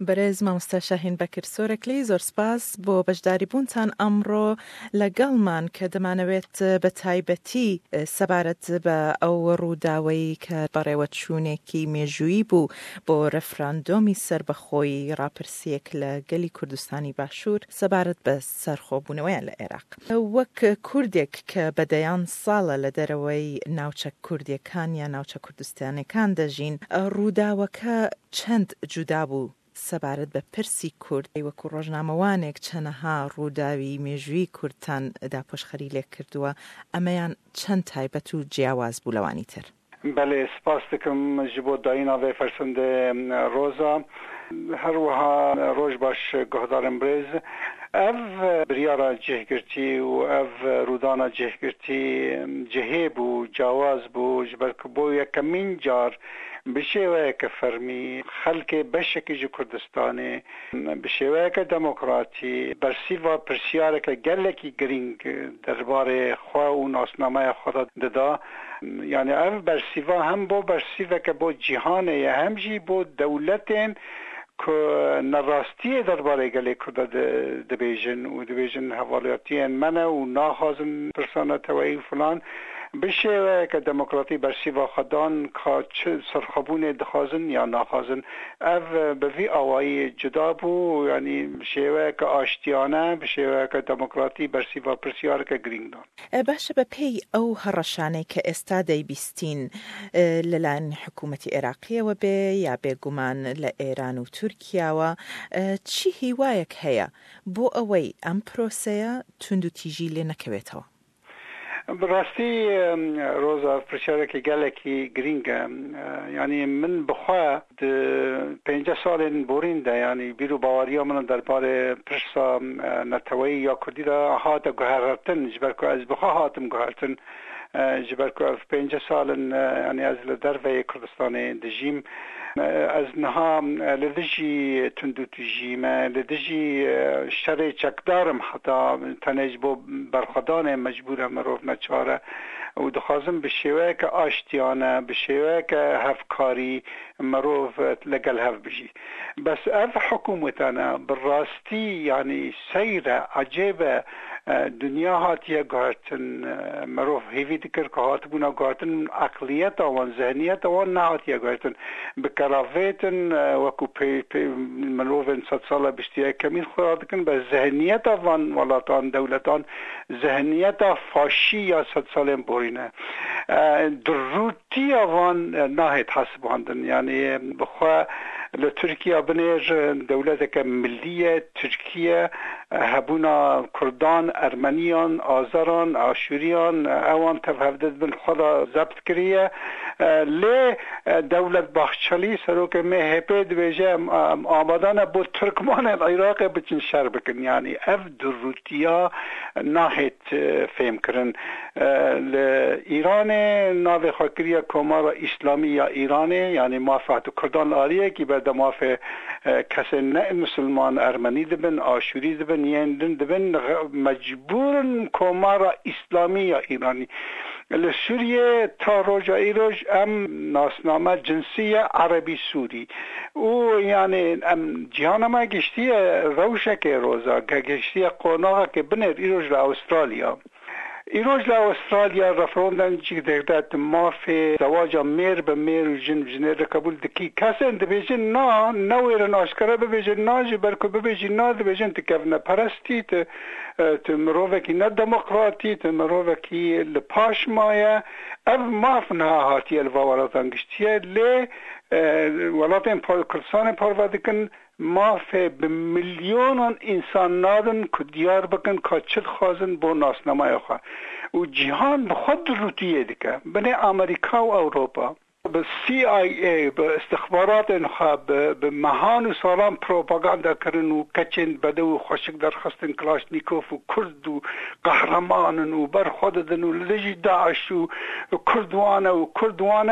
بەڕێز مامۆستا شاهین بەکر سۆرەکلی زۆر سپاس بۆ بەشداری بوونتان ئەمڕۆ لەگەڵمان کە دەمانەوێت بە تایبەتی سەبارەت بە ئەو ڕووداوەی کە بەڕێوەچوونێکی مێژوویی بوو بۆ ڕەفراندۆمی سەربەخۆیی ڕاپرسیەک لە گەلی کوردستانی باشوور سەبارەت بە سەرخۆبوونەوەیان لە عێراق. وەک کوردێک کە بەدەیان ساڵە لە دەرەوەی ناوچە کوردیەکان یا ناوچە کوردستانەکان دەژین، ڕووداوەکە چەند جودا بوو سەبارەت بە پرسی کورد وەکو ڕۆژنامەوانێک چەنەها ڕووداوی مێژووی کوردتان داپۆشخەری لێ کردووە، ئەمەیان چەند تایبەت و جیاواز بوو لەوانی تر؟ بەڵێ سپاس دەکەم ji بۆ داهینا vê fersendê roza هەروەها ڕۆژ باش گۆهدارم برێز ev biryara cihgirtî û ev rûdana cihgirtî cihê bû cawaz bû ji ber ku bo yekemîn car bi şêweyeke fermî xelkê beşekî ji Kurdistanê bi şêweyeke demokratî bersîva pirsiyareke gelekî giring derbarê xwe û nasnameya xwe de dida. Yani ev bersîva hem bo bersîveke bo cîhanê ye hem jî bo dewletên ku nerastiyê derbarê gelê Kurda dibêjin û dibêjin hevaliyatiyên me ne û naxwazin pirsana teweyî filan bi şêweyeke demokratî bersîva xwedan ka çi serxwebûnê dixwazin ya naxwazin. Ev bi vî awayî cuda bû, yanî bi şêweyeke aştiyane bi şêweyeke demokratî bersîva pirsiyareke giring dan. باشە بە پێی ئەو هەڕەشانەی کە ئێستا دەیبیستین لەلایەن حکوومەتی عێراقیەوە بێ یا بێگومان لە ئێران و تورکیاوە، چی هیوایەک هەیە بۆ ئەوەی ئەم پرۆسەیە تونند و تیژی لێ نەکەوێتەوە؟ براستی روزا پرسیارێکی gelekî giring e. Yani min bixwe di 50 salên borîn de yani bîr û bawariya min derbarê pirsa neteweyî ya Kurdî de hate guhertin ji ber ku ez bixwe hatim guhertin ji ber ku ev 50 salin yani ez li derveyê Kurdistanê dijîm. Ez niha li dijî tund û tijî me li dijî şerê çekdarim heta tenê ji bo berxwedanê mecbûr e mirov neçare û dixwazim bi şêweyeke aştiyane bi şêweyeke hevkarî mirov legel hev bijî. Bes ev hikûmetane bi rastî yani seyre acêbe dünya hatiye guhertin mirov hêvî dikir ku hatibûna guhertin aqliyeta wan zihniyeta wan nehatiye guhertin bi keravêtin wekû mirovên sed sala biştiye kemîn xwe dikin be zihniyeta van welatan dewletan zihniyeta faşî ya sed salên borîne dirûtiya van nahêt hesibandin. Yani bixwe li Tirkiye binêr dewleteke millî Tirkiye hebûna Kurdan, Ermeniyan, Azeran, Aşûriyan ewan tevhevde dibin xwe da zebt kiriye. Lê dewlet baxçelî serokê MHP dibêje amadane bo Tirkmanên Iraqê biçin şer bikin. Yani ev dirûtiya nahêt fêm kirin. Li Îranê navê xwe kiriye Komara İslamî ya Îranê yani mafê Kurdan ariyekî be de mafê kesên ne Müslüman Ermenî dibin, Aşûrî dibin, yên din dibin mecbûrin Komara İslamî ya İranî. Li Sûriye ta roja îroj em nasname cinsiye Erebî Sûrî û yani em cîhana me giştiye rewşekê roza geştiye qonaxekê binêr îroj li Avustralya. İroj li Avustralya referandan cî derde mafê zewaca mêr bi mêr û jin bi jinê re qebûl dikî. Kesên dibêjin na newêrin aşkere bibêjin na ji ber ku bibêjin na dibêjin tu kevneperestî tu mirovekî nedemokratî tu mirovekî li paş maye. Ev maf niha hatiye li va welatan giştiye lê welatên Kurdistanê parve dikin mafê bi milyonan însan nadin ku diyar bikin ka çi dixwazin bo nasnameya xwe û cîhan bi xwe dirûtiyê dike. Binê Amerîka û Ewropa bi CIA bi istixbaratên xwe bi mehan û salan propaganda kirin û keçên bedew û xweşik derxistin Kalashnikov û Kurd û qehremanin û ber xwe didin û li dijî Daeş û Kurd wane û Kurd wane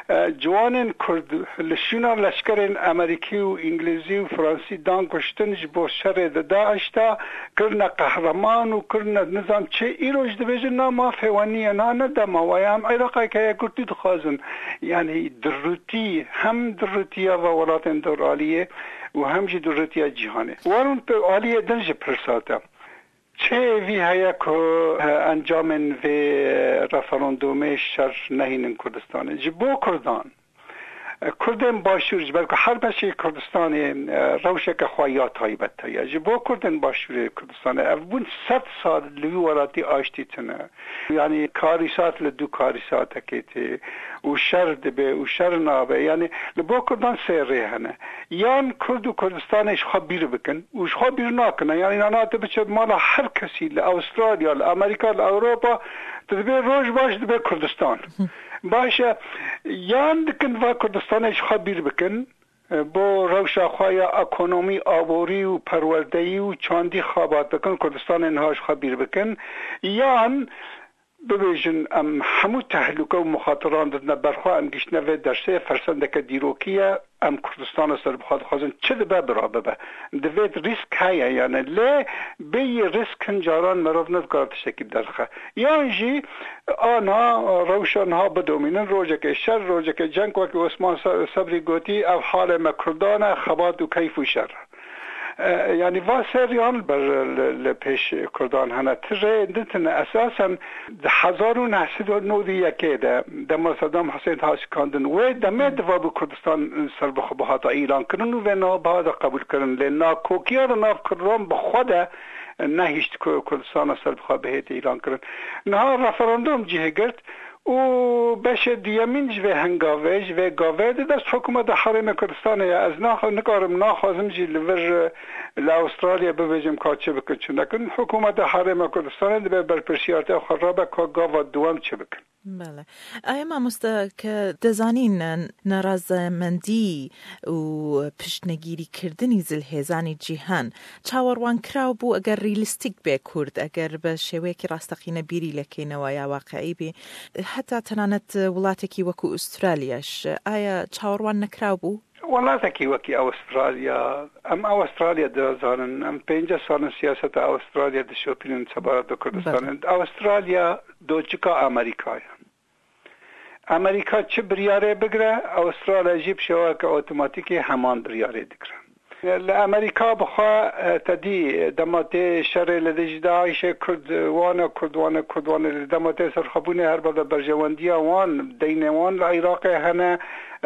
جوان کرد لشونا لشکر امریکی و انگلیزی و فرانسی دان کشتنش با شر داعش تا کرنا قهرمان و کرنا نظام چه ایروش دبیجن ما فوانی نه ندم و ایم عراقی که کردی دخوازن یعنی دروتی هم دروتیا و ولات دورالیه و همجی دروتیا جهانه وارون به عالیه دنج پرساتا چه وی هیا که انجام و رفراندوم شر نهین کردستان جبو کردان کردن باشور جبر که هر بچه کردستان روشک خواهیات های بدتایی جبو کردن باشور کردستان افبون 100 سال لوی وراتی آشتی تنه یعنی کاریسات لدو کاریسات کهتی و شر دبه و شر نابه یعنی لبو کردان سیره هنه یان کرد و کردستانش خواه بیر بکن و خواه بیر ناکنه یعنی نانات بچه مالا هر کسی لأسترالیا لأمریکا لأوروپا دبه روش باش دبه کردستان باشه یان دکن و کردستانش خبیر بکن با روشا خواهی اکونومی آبوری و پروردهی و چاندی خوابات بکن کردستان انهاش خبیر بکن یان ببیجن همو تحلوکه و مخاطران دادن برخواه ام گشنه و درسه فرسنده دیروکیه ام کردستان سر بخواد خوازن چه دبه برا ببه دوید ریسک هایه یعنی لی بی ریسک هنجاران مروف ندگارت شکل درخه یعنی آنها روشانها بدومینن روژه که شر روژه که جنگ وکی عثمان صبری گوتی او حال مکردان خبات و کیف و شر یعنی واسریان بر لپیش کردان هنه تره دتن اساسا 1991 دم صدام حسین هاش کاندن و دم دوا کردستان سر بخبهات ایران کنن و نه بعد قبول کردن لنا کوکیار ناف کردن بخود نه هیچ کردستان سر بخبهات ایران کردن نه رفراندوم جه گرت و بشه دیامینج و هنگاوش و گاوید دست حکومت حرم کردستان از نکارم نخوازم جی لور لأسترالیا ببیجم کاچه بکن چون نکن حکومت حرم کردستان به برپرسیارت خرابه که گاو دوام چه بکن بله اما مستا که دزانین نرازمندی و پشتنگیری کردنی زلهزانی جیهان چاوروان کراو بو اگر ریلستیک به کرد اگر به شوی که راستقینه بیری لکینه و یا واقعی بی حتی تنانت ولاتکی وکو استرالیاش آیا چاوروان نکراو بو؟ ولاتکی وکی استرالیا استرالیا دزانن 5 سال سیاست استرالیا دشوپینن سبارت کردستان استرالیا دوچکا امریکا چه بریاره بگره استرالیا جیب شوه که اتوماتیکی همان بریاره دگره لأمریکا بخوا تدی دماته شر لدجداعش کردوان دماته سرخبونه هر بعد برجواندی وان دین وان العراق هنه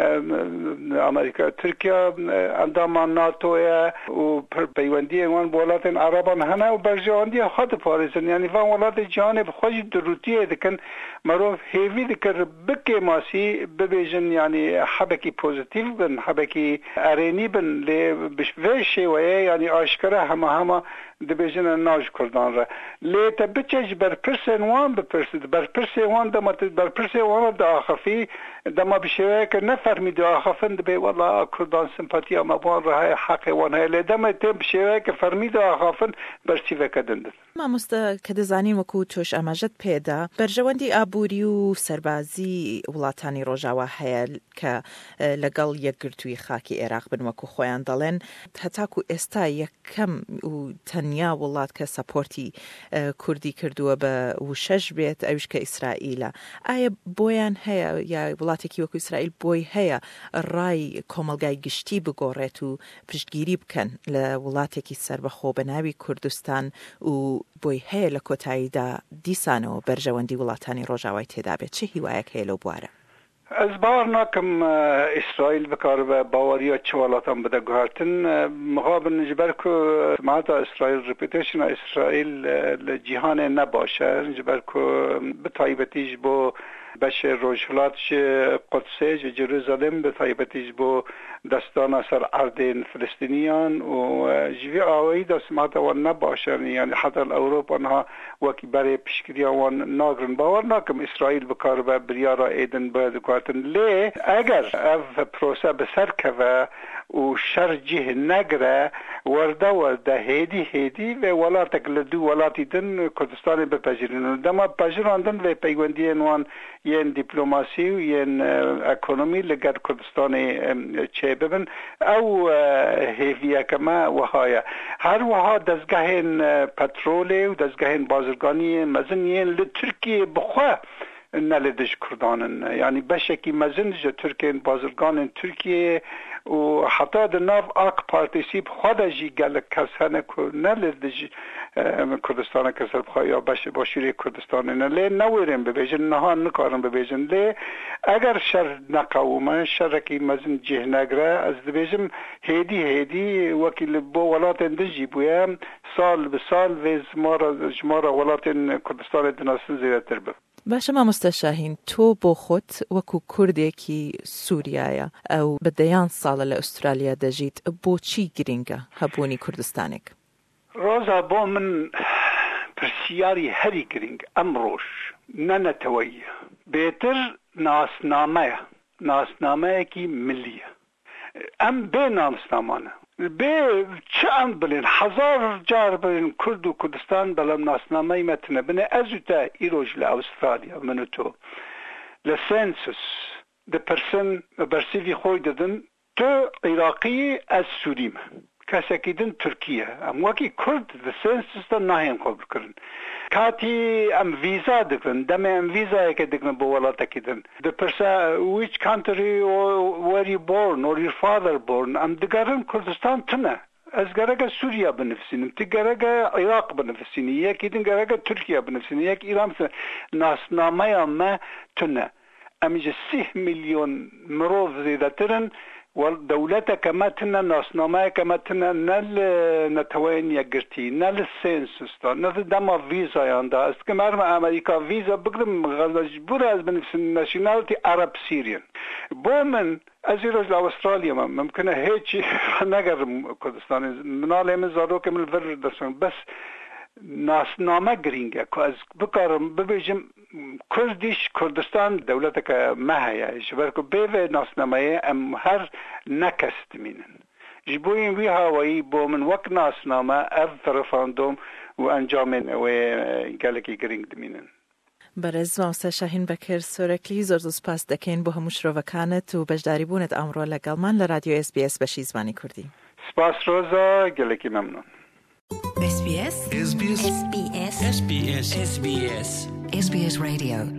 امریکا ترکیه اندامان ناتو و پیوندی وان بولات عربان هنه و برجواندی خود پارزن یعنی وان ولات جانب خوش دروتیه دکن مروف هیوی دکر بکی ماسی ببیجن یعنی حبکی پوزیتیو بن حبکی ارینی بن لی بشویشی ویه یعنی آشکره همه دبیجن ناج کردان را لی تبچش برپرسن وان بپرسید برپرسن وان برپرسن وان دا آخفی دما بشویه که نفرمی دا آخفن دبی والله کردان سمپاتی اما بان را حق وان های لی دما تیم بشویه که فرمی دا آخفن برچی وکدند ما مستا که دزانین وکو توش اماجد پیدا برجواندی آبوری و سربازی ولاتانی روژاوه هیل که لگل یک گرتوی خاکی عراق بن وکو خویان دالن تتاکو استا یکم و تنیا ولات که سپورتی کردی کردوه به وشش بیت اوش که اسرائیل آیا بویان هیا یا ولاتی که وکو اسرائیل بوی هیا رای کاملگای گشتی بگوره و پشتگیری بکن لولاتی که سر بخو بناوی کردستان و بوی هیا لکوتایی دا دیسانو برجواندی ولاتانی روژاوی تدابه چه هیوایه که هلو بواره؟ از باور ناکم اسرائیل بکار و باوریا چوالاتان بده گوهرتن مقابل نجبر که ماتا اسرائیل رپیتیشن اسرائیل جهان نباشه نجبر که به طایبتیش با بشه روشلاتش قدسه جروزالم به طایبتیش با دستان سر اردن فلسطینیان و جوی آوایی دست ماتا وان نباشن یعنی حتی الاوروپا انها وکی برای پشکری وان ناگرن باور ناکم اسرائیل بکار و بریارا ایدن باید گوهرتن لی اگر اف پروسه بسر که و شر جه نگره ورده هیدی و ولاتک لدو ولاتی دن کردستان بپجرین دما پجراندن و پیوندی وان ين دبلوماسي وين اكونومي لقد كردستاني تشيبن او هيفيا كما وهايا هر وها دزگاهن پترولي و دزگاهن بازرگاني مزنين لتركيا بخوا نلدش كردانن يعني بشكي مزنج تركيا بازرگان تركيا و حتی در ناو آق پارتیسیب خدا جی گل کسانه که نلدج کردستان کسر بخواه یا باشوری کردستان نلی نویرم ببیجن نهان نکارم ببیجن لی اگر شر نقاومه شر که مزن جه نگره از دبیجم هیدی وکیل با ولات اندجی بویم سال به سال ویز جمارا ولات کردستان دناسن زیرتر بب باشه ما مستشاهین تو با خود وکو کردێکی سووریایە ئەو بەدەیان ساڵە لە ئوسترالیا دەژیت بۆ چی گرینگە هەبوونی کوردستانێک؟ ڕۆژە بۆ من پرسیاری هەری گرنگ ئەمڕۆژ نەنەتەوەیە بێتر ناسنامەیەکی ملیە ئەم بێ ناسنامانە بێ چه ام بلین 1000 جار بلین کرد و کردستان بلام ناسنامه متنه بنه ازوتا ایروج لأسترالیا منو تو لسنسوس ده پرسن برسیوی خوی دادن تو عراقی از سوریم کسی دن ترکیه ام وکی کرد ده سنسوس ده نهیم قبل کرن کاتی ام ویزا دکن دم ام ویزا که دکن بولاتا کدن the person which country were you born or your father born ام دگرن کردستان تنه از گرگه سوریا بنفسینم تی گرگه عراق بنفسینی یکی دن گرگه ترکیه بنفسینی یک ایران ناسنامه ام تنه امیجه 3 میلیون مروف زیده ترن والدولة كماتنا ناسنامه كماتنا نل نتوين يقرتي نل سينسوس نل دما فيزا ياندا است كمارم امريكا فيزا بقدم غزجبور از بنفس ناشناليتي عرب سيريان بومن ازيروج لاستراليا ممكن هيك نقر كردستان منال من زارو كمل فر درسن بس ناسنامه گرینگه که از بکارم ببیجم کردیش کردستان دولت که مهیه جبر که بیوه ناسنامه ام هر نکست مینن جبوین وی هاوایی با من وقت ناسنامه اف فرفاندوم و انجامین و گلکی گرینگ دمینن برز مامستا شاهین بەکر سۆرەکلی زۆر سوپاس دەکەین بۆ هەموو شرۆڤەکانت و بەشداری بوونت ئەمڕۆ لەگەڵمان لە رادیۆ SBS بەشی زمانی کوردی. سپاس ڕۆزە گەلێکی مەمنون. SBS SBS SBS SBS SBS Radio